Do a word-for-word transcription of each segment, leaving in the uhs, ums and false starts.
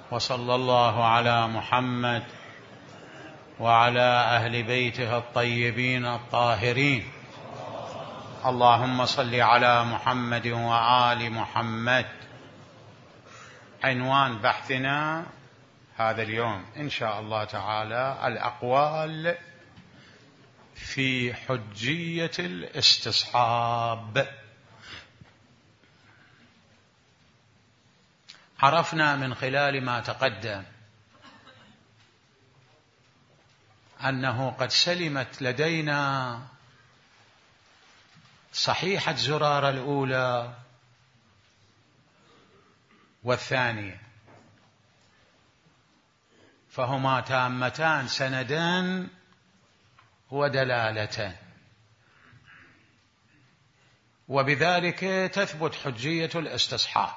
وصلى الله على محمد وعلى أهل بيته الطيبين الطاهرين. اللهم صل على محمد وآل محمد. عنوان بحثنا هذا اليوم إن شاء الله تعالى الأقوال في حجية الاستصحاب. عرفنا من خلال ما تقدم أنه قد سلمت لدينا صحيحة زرارة الأولى والثانية، فهما تامتان سندان ودلالتان، وبذلك تثبت حجية الاستصحاب.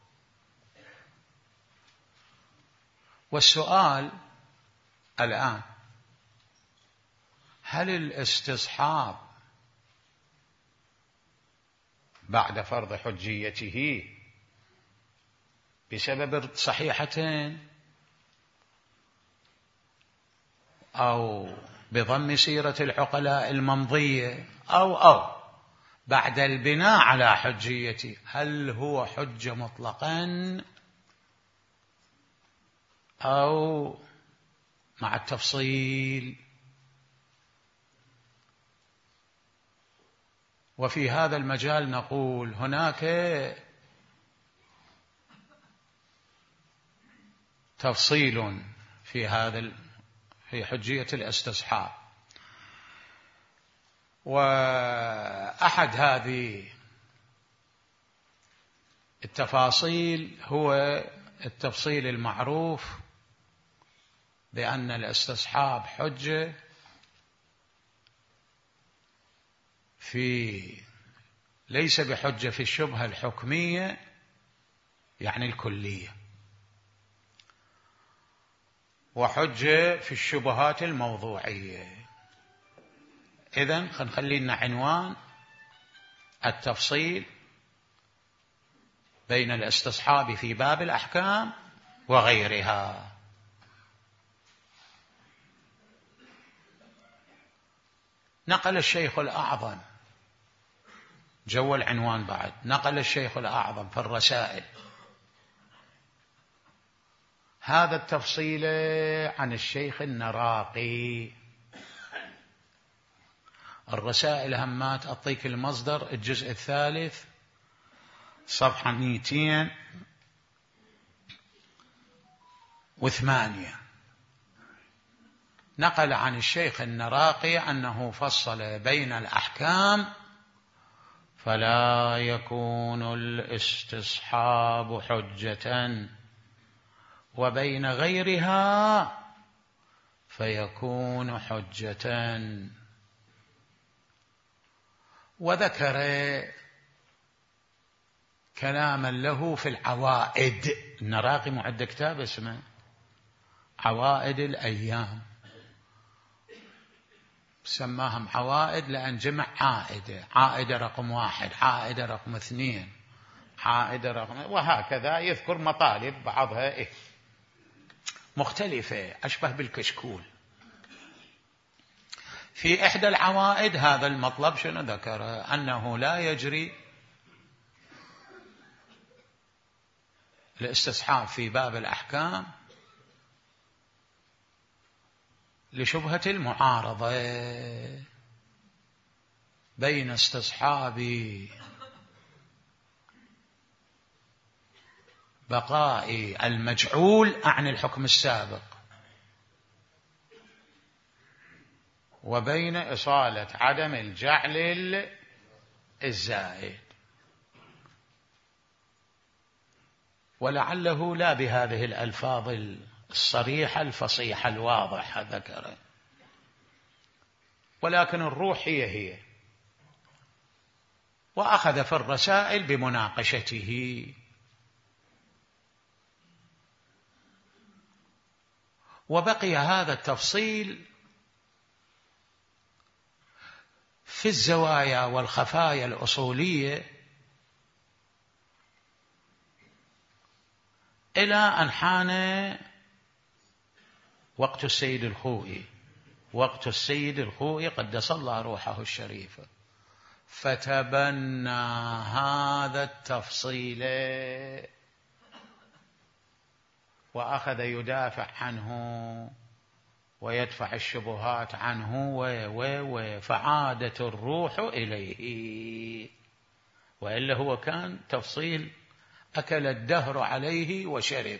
والسؤال الآن: هل الاستصحاب بعد فرض حجيته بسبب صحيحتين أو بضم سيرة العقلاء الممضية أو أو بعد البناء على حجيته، هل هو حجة مطلقا أو مع التفصيل؟ وفي هذا المجال نقول هناك تفصيل في هذا في حجية الاستصحاب، وأحد هذه التفاصيل هو التفصيل المعروف بأن الاستصحاب حجة في ليس بحجة في الشبهة الحكمية يعني الكلية، وحجة في الشبهات الموضوعية. إذن خلينا لنا عنوان التفصيل بين الاستصحاب في باب الأحكام وغيرها. نقل الشيخ الأعظم جو العنوان بعد نقل الشيخ الأعظم في الرسائل هذا التفصيل عن الشيخ النراقي. الرسائل همات أعطيك المصدر الجزء الثالث صفحة مئتين وثمانية. نقل عن الشيخ النراقي أنه فصل بين الأحكام فلا يكون الاستصحاب حجة، وبين غيرها فيكون حجة. وذكر كلاما له في العوائد. النراقي معد كتاب اسمه عوائد الأيام، سماهم عوائد لأن جمع عائدة، عائدة رقم واحد، عائدة رقم اثنين، عائدة رقم، وهكذا يذكر مطالب بعضها إيه مختلفة أشبه بالكشكول. في إحدى العوائد هذا المطلب شنو ذكر؟ أنه لا يجري الاستصحاب في باب الأحكام لشبهة المعارضة بين استصحاب بقاء المجعول عن الحكم السابق وبين إصالة عدم الجعل الزائد، ولعله لا بهذه الألفاظ الصريحة الفصيحة الواضحة ذكر، ولكن الروح هي هي. وأخذ في الرسائل بمناقشته. وبقي هذا التفصيل في الزوايا والخفايا الأصولية إلى أن حان وقت السيد الخوئي، وقت السيد الخوئي قدس الله روحه الشريفة، فتبنى هذا التفصيل وأخذ يدافع عنه ويدفع الشبهات عنه و و و فعادت الروح إليه، وإلا هو كان تفصيل أكل الدهر عليه وشرب.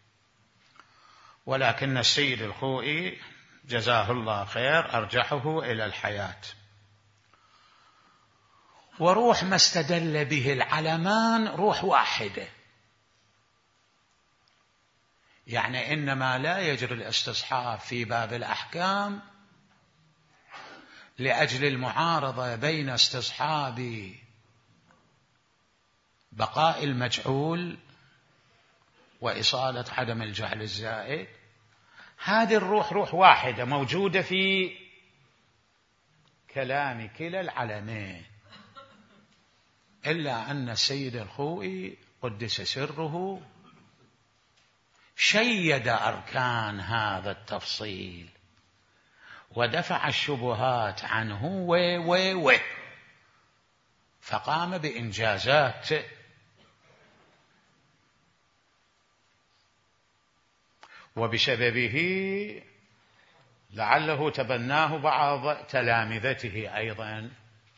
ولكن السيد الخوئي جزاه الله خير أرجحه إلى الحياة. وروح ما استدل به العلمان روح واحدة، يعني إنما لا يجري الاستصحاب في باب الأحكام لأجل المعارضة بين استصحاب بقاء المجعول وإصالة عدم الجعل الزائد. هذه الروح روح واحدة موجودة في كلام كلا العلمين، إلا أن السيد الخوئي قدس سره شيد أركان هذا التفصيل ودفع الشبهات عنه و و و فقام بإنجازات. وبسببه لعله تبناه بعض تلامذته أيضا.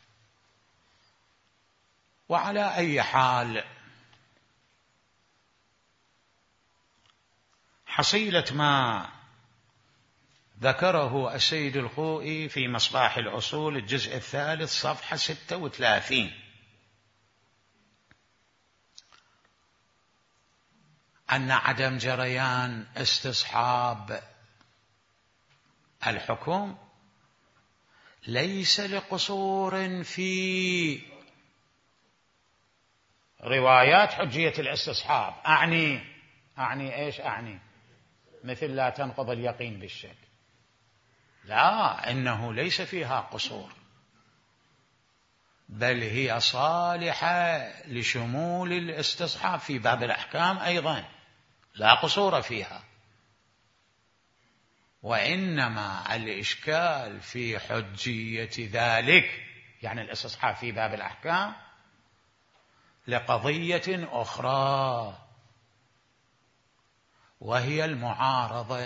وعلى أي حال حصيلة ما ذكره السيد الخوئي في مصباح الأصول الجزء الثالث صفحة ستة وثلاثين أن عدم جريان استصحاب الحكم ليس لقصور في روايات حجية الاستصحاب. أعني أعني إيش أعني؟ مثل لا تنقض اليقين بالشك، لا، إنه ليس فيها قصور، بل هي صالحة لشمول الاستصحاب في باب الأحكام أيضا، لا قصور فيها. وإنما الإشكال في حجية ذلك، يعني الاستصحاب في باب الأحكام، لقضية أخرى، وهي المعارضة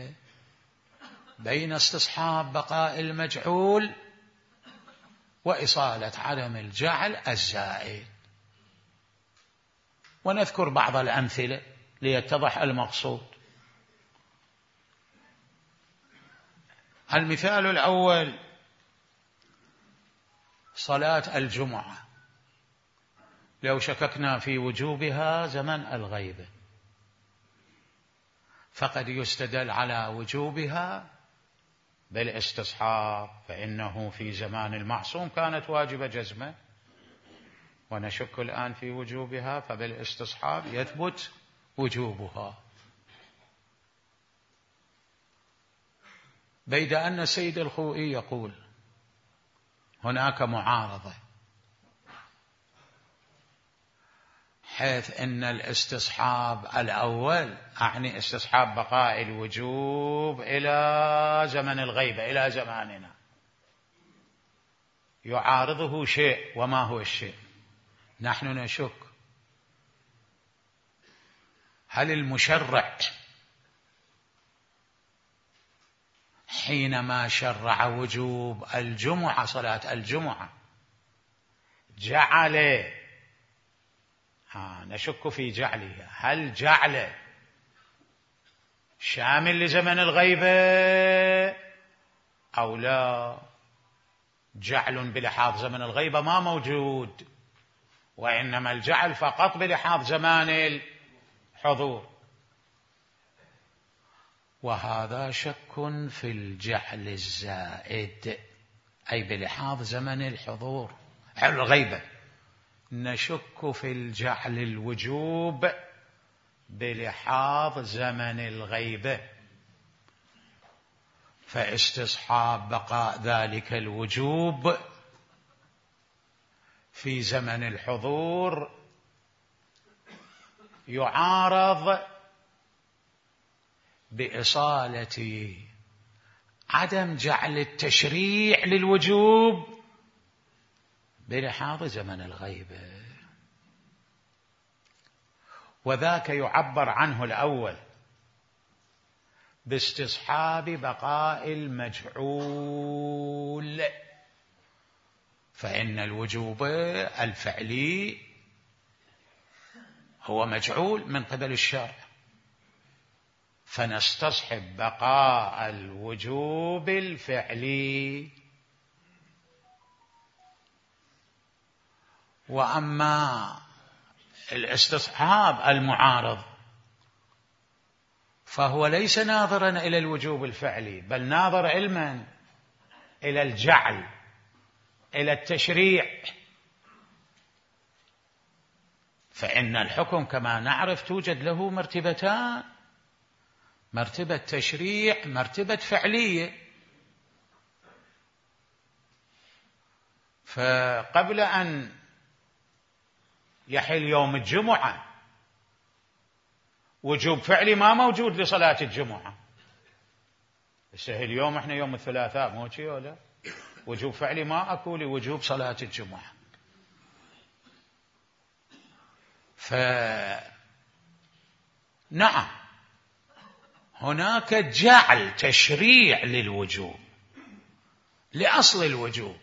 بين استصحاب بقاء المجعول وإصالة عدم الجعل الزائد. ونذكر بعض الأمثلة ليتضح المقصود. المثال الأول صلاة الجمعة، لو شككنا في وجوبها زمن الغيبة فقد يستدل على وجوبها بالاستصحاب، فإنه في زمان المعصوم كانت واجبة جزمة، ونشك الآن في وجوبها، فبالاستصحاب يثبت وجوبها. بيد أن سيد الخوئي يقول هناك معارضة، حيث أن الاستصحاب الأول، أعني استصحاب بقاء الوجوب إلى زمن الغيبة إلى زماننا، يعارضه شيء. وما هو الشيء؟ نحن نشك هل المشرع حينما شرع وجوب الجمعة، صلاة الجمعة، جعل ها نشك في جعلها، هل جعل شامل لزمن الغيبة أو لا؟ جعل بلحاظ زمن الغيبة ما موجود، وإنما الجعل فقط بلحاظ زمان الحضور، وهذا شك في الجعل الزائد، أي بلحاظ زمن الحضور الغيبة. نشك في الجعل الوجوب بلحاظ زمن الغيبة، فاستصحاب بقاء ذلك الوجوب في زمن الحضور يعارض بإصالة عدم جعل التشريع للوجوب بلحاظ زمن الغيبة، وذاك يعبر عنه الأول باستصحاب بقاء المجعول، فإن الوجوب الفعلي هو مجعول من قبل الشرع، فنستصحب بقاء الوجوب الفعلي. وأما الاستصحاب المعارض فهو ليس ناظرا إلى الوجوب الفعلي، بل ناظر علما إلى الجعل، إلى التشريع. فإن الحكم كما نعرف توجد له مرتبتان: مرتبة تشريع، مرتبة فعلية. فقبل أن يحل يوم الجمعة وجوب فعلي ما موجود لصلاة الجمعة. السهل اليوم احنا يوم الثلاثاء مو شيء ولا وجوب فعلي ما اكو لوجوب صلاة الجمعة. فنعم هناك جعل تشريع للوجوب لأصل الوجوب،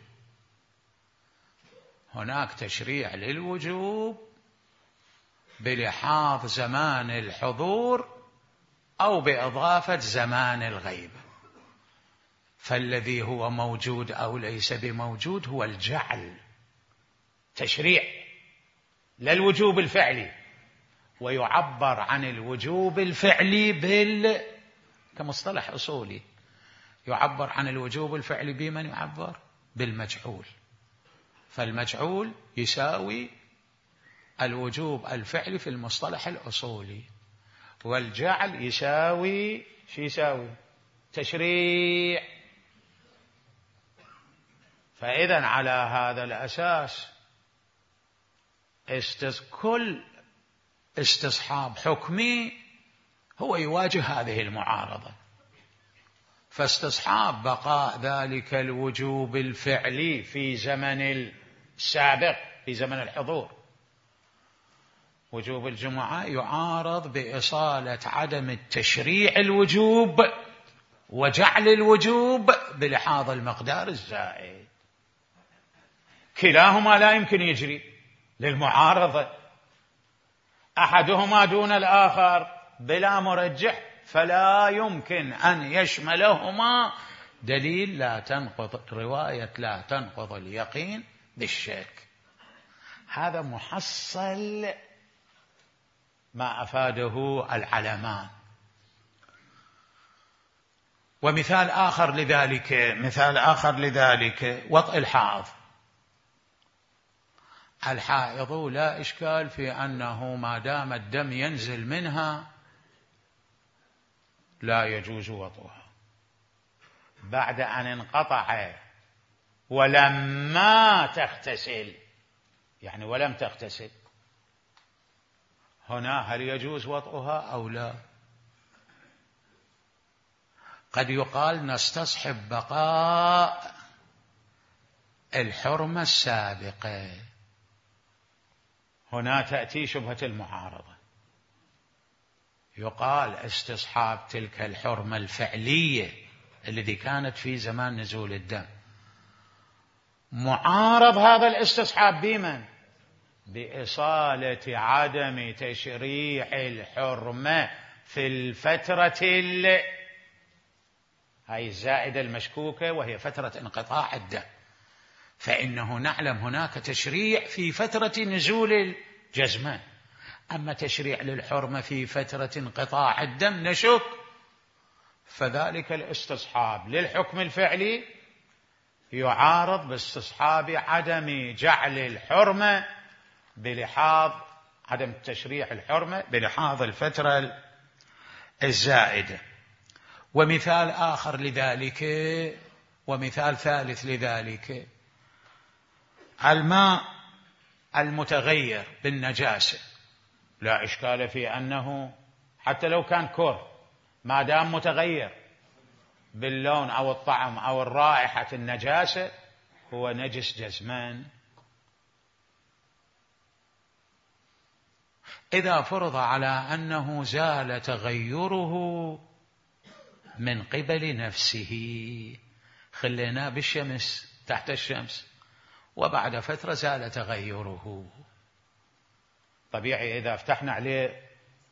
هناك تشريع للوجوب بلحاظ زمان الحضور أو بإضافة زمان الغيبة. فالذي هو موجود أو ليس بموجود هو الجعل، تشريع للوجوب الفعلي. ويعبر عن الوجوب الفعلي بال كمصطلح أصولي، يعبر عن الوجوب الفعلي بمن يعبر بالمجعول. فالمجعول يساوي الوجوب الفعلي في المصطلح الأصولي، والجعل يساوي شو يساوي؟ تشريع. فإذا على هذا الأساس استس كل استصحاب حكمي هو يواجه هذه المعارضة. فاستصحاب بقاء ذلك الوجوب الفعلي في زمن السابق، في زمن الحضور، وجوب الجمعة، يعارض بإصالة عدم التشريع الوجوب وجعل الوجوب بلحاظ المقدار الزائد. كلاهما لا يمكن يجري للمعارضة، أحدهما دون الآخر بلا مرجح، فلا يمكن أن يشملهما دليل لا تنقض رواية لا تنقض اليقين بالشك. هذا محصل ما أفاده العلمان. ومثال آخر لذلك مثال آخر لذلك وطئ الحائض. الحائض لا إشكال في أنه ما دام الدم ينزل منها لا يجوز وطئها بعد أن انقطع ولما تغتسل، يعني ولم تغتسل، هنا هل يجوز وطئها أو لا؟ قد يقال نستصحب بقاء الحرمة السابقة. هنا تأتي شبهة المعارضة، يقال استصحاب تلك الحرمة الفعلية التي كانت في زمان نزول الدم، معارض هذا الاستصحاب بمن؟ بإصالة عدم تشريع الحرمة في الفترة ال... هاي الزائدة المشكوكة وهي فترة انقطاع الدم. فإنه نعلم هناك تشريع في فترة نزول الجزمان، أما تشريع للحرمة في فترة انقطاع الدم نشك. فذلك الاستصحاب للحكم الفعلي يعارض باستصحاب عدم جعل الحرمة بلحاظ عدم تشريع الحرمة بلحاظ الفترة الزائدة. ومثال آخر لذلك ومثال ثالث لذلك الماء المتغير بالنجاسة، لا إشكال في أنه حتى لو كان كور ما دام متغير باللون أو الطعم أو الرائحة النجاسة هو نجس جزما. إذا فرض على أنه زال تغيره من قبل نفسه، خليناه بالشمس تحت الشمس وبعد فترة زال تغيره، طبيعي إذا فتحنا عليه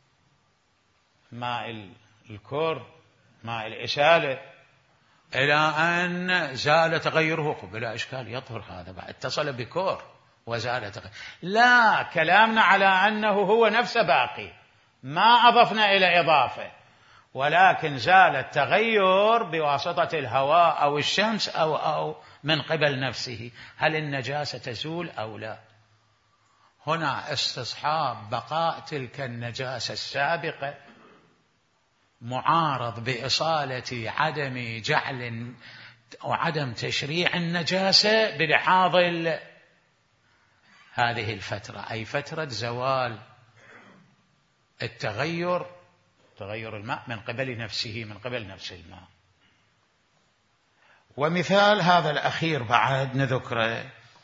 ماء الكور ماء الإسالة إلى أن زال تغيره بلا إشكال يطهر، هذا بعد اتصل بكور وزال تغير. لا، كلامنا على أنه هو نفسه باقي، ما أضفنا إلى إضافة، ولكن زال التغير بواسطة الهواء أو الشمس أو أو من قبل نفسه. هل النجاسة تزول أو لا؟ هنا استصحاب بقاء تلك النجاسة السابقة معارض بإصالة عدم جعل وعدم تشريع النجاسة بلحاظ هذه الفترة، أي فترة زوال التغير، تغير الماء من قبل نفسه، من قبل نفس الماء. ومثال هذا الأخير بعد نذكره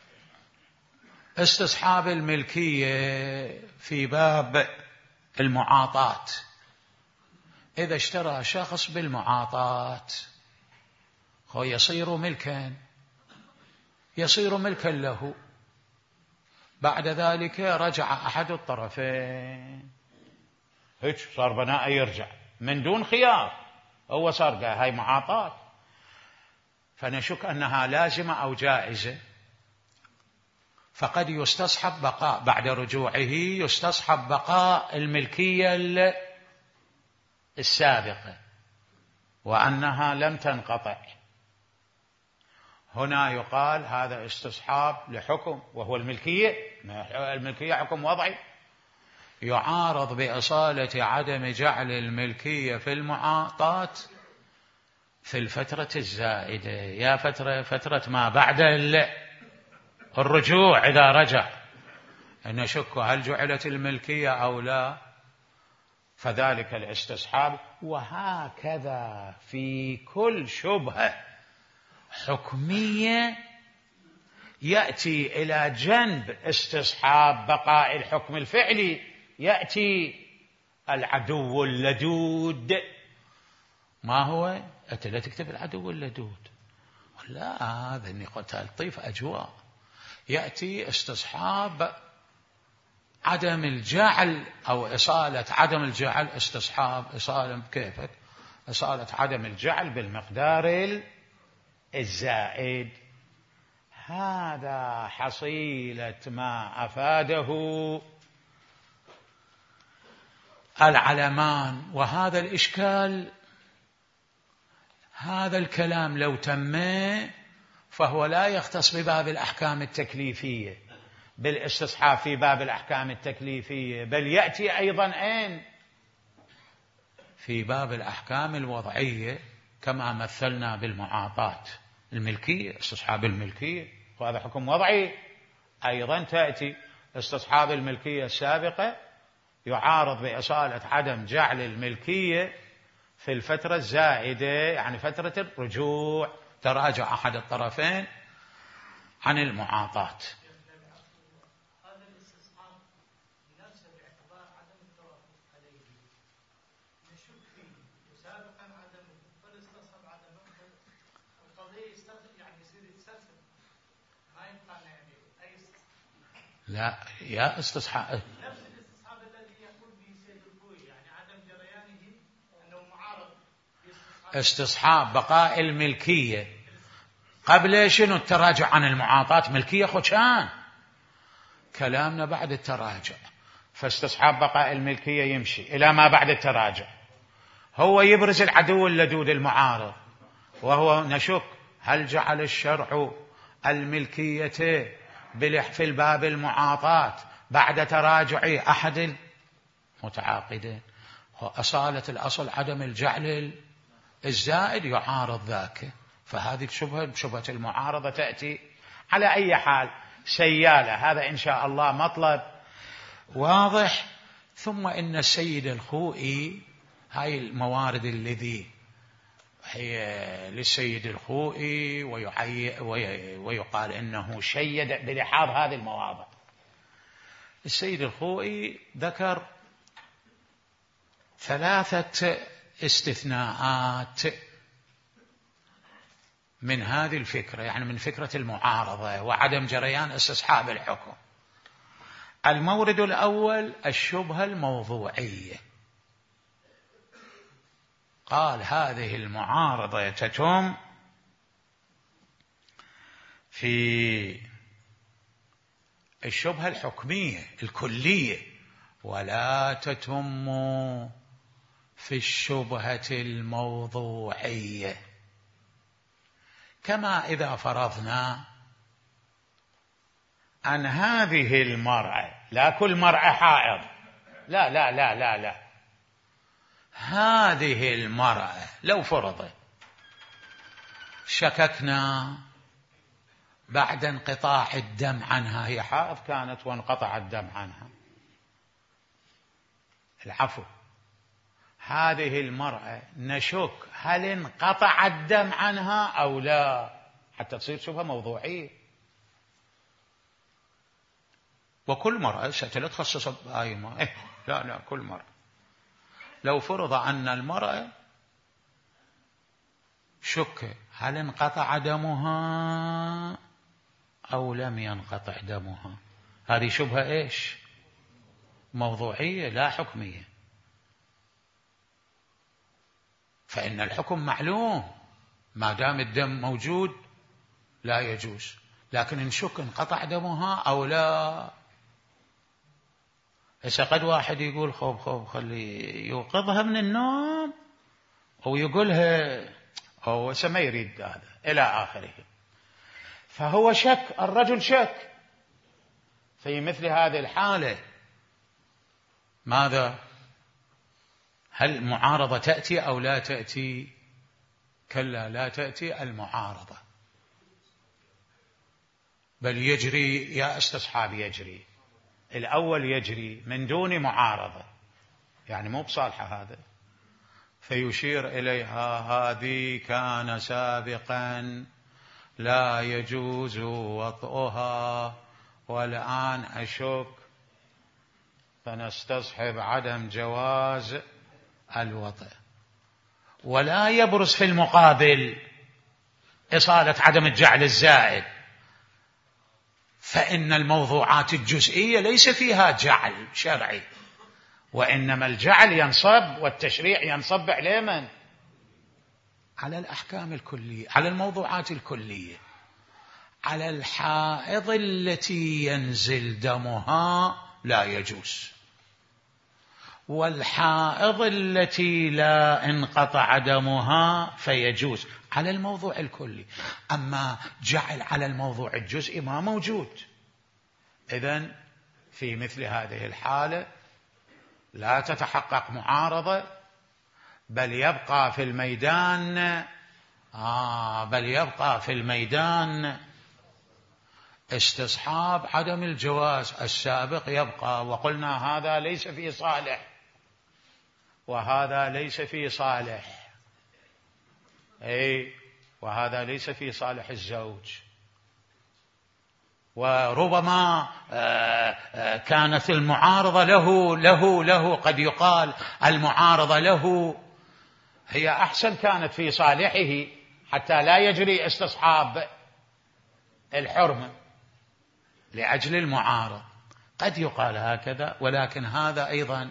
استصحاب الملكية في باب المعاطاة. إذا اشترى شخص بالمعاطاة هو يصير ملكا، يصير ملكا له، بعد ذلك رجع أحد الطرفين، هيك صار بناء يرجع من دون خيار، هو صار قال هاي معاطاة، فنشك أنها لازمة أو جائزة، فقد يستصحب بقاء بعد رجوعه، يستصحب بقاء الملكية السابقة وأنها لم تنقطع. هنا يقال هذا استصحاب لحكم وهو الملكية، الملكية حكم وضعي، يعارض بإصالة عدم جعل الملكية في المعاطاة في الفترة الزائدة، يا فترة فترة ما بعد الرجوع إذا رجع، نشك هل جعلت الملكية أو لا، فذلك الاستصحاب. وهكذا في كل شبهة حكمية يأتي إلى جنب استصحاب بقاء الحكم الفعلي، يأتي العدو اللدود. ما هو؟ أنت لا تكتب العدو اللدود، لا، هذا إني قلت لطيف أجواء. يأتي استصحاب عدم الجعل أو إصالة عدم الجعل، استصحاب إصالة كيفك، إصالة عدم الجعل بالمقدار الزائد. هذا حصيلة ما أفاده العلمان. وهذا الإشكال، هذا الكلام لو تم فهو لا يختص بباب الأحكام التكليفية بالاستصحاب في باب الأحكام التكليفية، بل يأتي أيضا أين في باب الأحكام الوضعية كما مثلنا بالمعاطاة الملكية، استصحاب الملكية وهذا حكم وضعي، أيضا تأتي استصحاب الملكية السابقة يعارض بإصالة عدم جعل الملكية في الفترة الزائدة، يعني فترة الرجوع، تراجع أحد الطرفين عن المعاطاة. هذا الاستصحاب نفسه باعتبار عدم التوافق عليه نشك فيه، وسابقا عدم فالاستصحاب عدم القضية يستخدم، يعني يصير يتسلسل ما يبقى يعني أي استصحاب. لا يا استصحاب نفس الاستصحاب الذي يقول به سيد الخوي، يعني عدم جريانه أنه معارض استصحاب بقاء الملكية قبل شنو التراجع عن المعاطاة، ملكية خشان كلامنا بعد التراجع، فاستصحاب بقاء الملكية يمشي إلى ما بعد التراجع، هو يبرز العدو اللدود المعارض، وهو نشك هل جعل الشرع الملكية في الباب المعاطاة بعد تراجع أحد المتعاقدين، أصالة الأصل عدم الجعل الزائد يعارض ذاك، فهذه شبهة شبهة المعارضة تأتي. على أي حال سيالة، هذا إن شاء الله مطلب واضح. ثم إن السيد الخوئي هاي الموارد الذي هي للسيد الخوئي ويقال إنه شيد بلحاظ هذه المواضع. السيد الخوئي ذكر ثلاثة استثناءات من هذه الفكرة، يعني من فكرة المعارضة وعدم جريان استصحاب الحكم. المورد الأول الشبهة الموضوعية، قال هذه المعارضة تتم في الشبهة الحكمية الكلية ولا تتم في الشبهة الموضوعية. كما إذا فرضنا أن هذه المرأة، لا كل مرأة حائض، لا لا لا لا لا هذه المرأة لو فرض شككنا بعد انقطاع الدم عنها، هي حائض كانت وانقطع الدم عنها، العفو، هذه المرأة نشك هل انقطع الدم عنها أو لا، حتى تصير شبهة موضوعية. وكل مرأة ستلا تخصص بآي ما إيه؟ لا لا كل مرأة. لو فرض أن المرأة شك هل انقطع دمها أو لم ينقطع دمها، هذه شبهة إيش؟ موضوعية لا حكمية. فإن الحكم معلوم ما دام الدم موجود لا يجوز، لكن إن شك انقطع دمها أو لا. إذا قد واحد يقول خوب خوب خلي يوقظها من النوم أو يقولها هو ما يريد هذا إلى آخره، فهو شك، الرجل شك. في مثل هذه الحالة ماذا؟ هل المعارضة تأتي أو لا تأتي؟ كلا لا تأتي المعارضة، بل يجري يا استصحاب يجري الأول يجري من دون معارضة، يعني مو بصالحة هذا. فيشير إليها هذه كان سابقا لا يجوز وطئها والآن أشك، فنستصحب عدم جواز الوطئ. ولا يبرز في المقابل إصالة عدم الجعل الزائد، فإن الموضوعات الجزئية ليس فيها جعل شرعي، وإنما الجعل ينصب والتشريع ينصب على من؟ على الأحكام الكلية، على الموضوعات الكلية. على الحائض التي ينزل دمها لا يجوز، والحائض التي لا انقطع دمها فيجوز، على الموضوع الكلي. أما جعل على الموضوع الجزئي ما موجود. إذن في مثل هذه الحالة لا تتحقق معارضة، بل يبقى في الميدان آه بل يبقى في الميدان استصحاب عدم الجواز السابق يبقى. وقلنا هذا ليس في صالح وهذا ليس في صالح، أي وهذا ليس في صالح الزوج. وربما كانت المعارضة له له له قد يقال المعارضة له هي أحسن، كانت في صالحه حتى لا يجري استصحاب الحرمة لأجل المعارض، قد يقال هكذا. ولكن هذا أيضا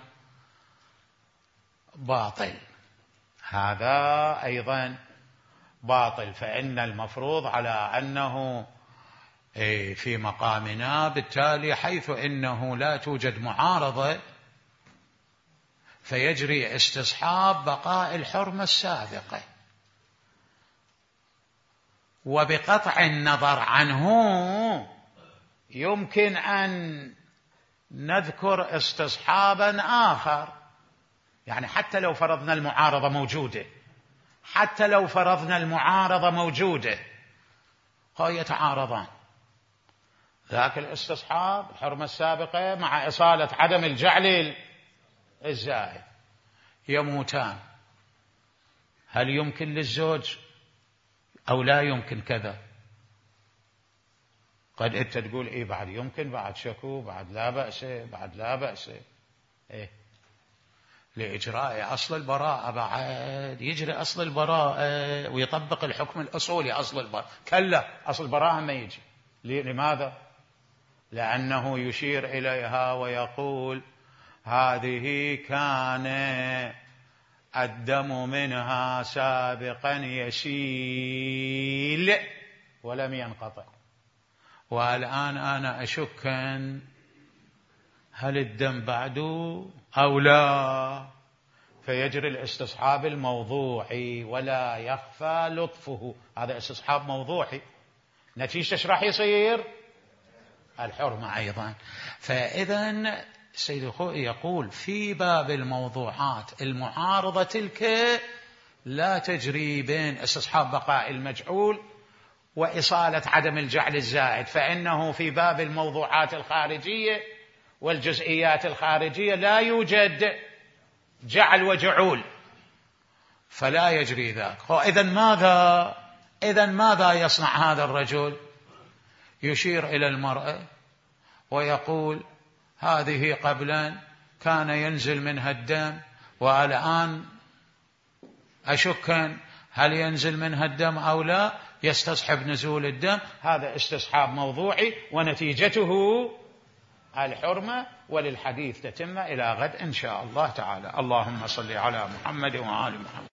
باطل، هذا أيضا باطل. فإن المفروض على أنه في مقامنا بالتالي حيث إنه لا توجد معارضة فيجري استصحاب بقاء الحرمة السابقة، وبقطع النظر عنه يمكن أن نذكر استصحابا آخر. يعني حتى لو فرضنا المعارضة موجودة حتى لو فرضنا المعارضة موجودة هاي يتعارضان، ذاك الاستصحاب الحرمة السابقة مع إصالة عدم الجعل الزائد، يموتان، هل يمكن للزوج أو لا يمكن كذا؟ قد أنت تقول إيه بعد يمكن، بعد شكو، بعد لا بأس، بعد لا بأس، إيه لإجراء أصل البراءة بعد يجري أصل البراءة ويطبق الحكم الأصولي أصل البراءة. كلا، أصل البراءة ما يجي. لماذا؟ لأنه يشير إليها ويقول هذه كان الدم منها سابقا يسيل ولم ينقطع، والآن أنا أشك هل الدم بعده أو لا، فيجري الاستصحاب الموضوعي ولا يخفى لطفه. هذا استصحاب موضوعي، نتيجة ايش راح يصير؟ الحرمة أيضا. فإذا السيد الخوئي يقول في باب الموضوعات المعارضة تلك لا تجري بين استصحاب بقاء المجعول وإصالة عدم الجعل الزائد، فإنه في باب الموضوعات الخارجية والجزئيات الخارجية لا يوجد جعل وجعول، فلا يجري ذاك. إذن ماذا إذن ماذا يصنع هذا الرجل؟ يشير إلى المرأة ويقول هذه قبلا كان ينزل منها الدم، والآن أشك هل ينزل منها الدم أو لا، يستصحب نزول الدم. هذا استصحاب موضوعي ونتيجته الحرمة. وللحديث تتم إلى غد إن شاء الله تعالى. اللهم صل على محمد وآل محمد.